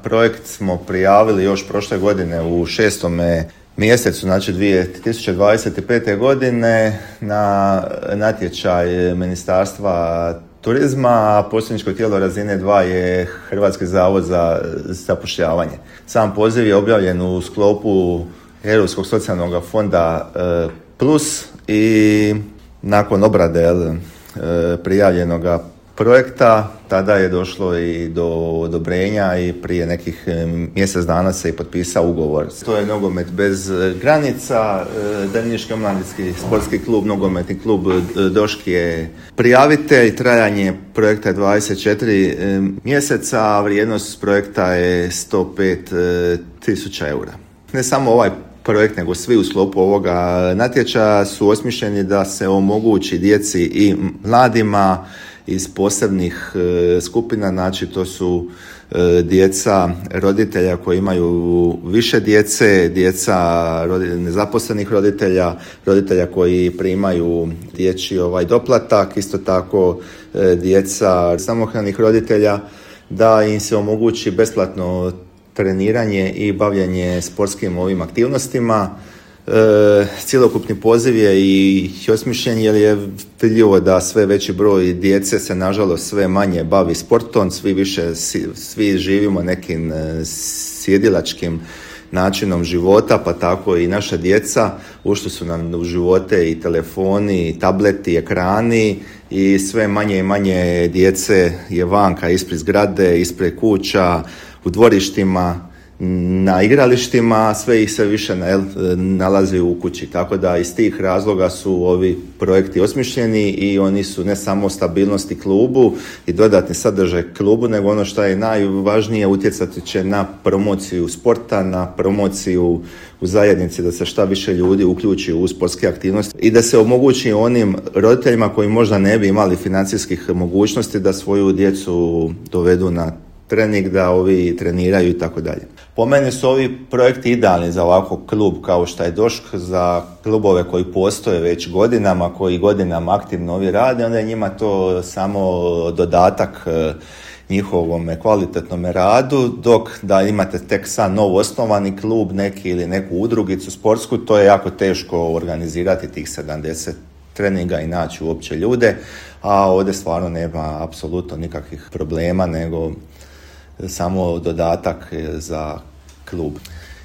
projekt smo prijavili još prošle godine u 6. mjesecu, znači 2025. godine na natječaj Ministarstva turizma, a posredničko tijelo razine 2 je Hrvatski zavod za zapošljavanje. Sam poziv je objavljen u sklopu Europskog socijalnog fonda Plus i nakon obrade prijavljenog projekta tada je došlo i do odobrenja i prije nekih mjesec dana se i potpisao ugovor. To je Nogomet bez granica, Drniški omladinski sportski klub, Nogometni klub Doški je prijavitelj, trajanje projekta je 24 mjeseca, a vrijednost projekta je 105.000 eura. Ne samo ovaj projekt, nego svi u sklopu ovoga natječaja su osmišljeni da se omogući djeci i mladima iz posebnih skupina, znači to su djeca roditelja koji imaju više djece, djeca nezaposlenih roditelja, roditelja koji primaju dječji doplatak, isto tako djeca samohranih roditelja, da im se omogući besplatno treniranje i bavljenje sportskim ovim aktivnostima. Cjelokupni poziv je i osmišljen jer je vidljivo da sve veći broj djece se nažalost sve manje bavi sportom, svi živimo nekim sjedilačkim načinom života, pa tako i naša djeca. Ušli su nam u živote i telefoni, i tableti, ekrani i sve manje i manje djece je vanka, ispred zgrade, ispred kuća, u dvorištima, na igralištima, sve ih se više nalazi u kući. Tako da iz tih razloga su ovi projekti osmišljeni i oni su ne samo stabilnosti klubu i dodatni sadržaj klubu, nego ono što je najvažnije, utjecati će na promociju sporta, na promociju u zajednici, da se šta više ljudi uključi u sportske aktivnosti i da se omogući onim roditeljima koji možda ne bi imali financijskih mogućnosti da svoju djecu dovedu na trening, da ovi treniraju i tako dalje. Po meni su ovi projekti idealni za ovako klub kao što je Došk, za klubove koji postoje već godinama, koji godinama aktivno ovi rade, onda je njima to samo dodatak njihovom kvalitetnom radu, dok da imate tek sad novo osnovani klub neki ili neku udrugicu sportsku, to je jako teško organizirati tih 70 treninga i naći uopće ljude, a ovdje stvarno nema apsolutno nikakvih problema, nego samo dodatak za klub.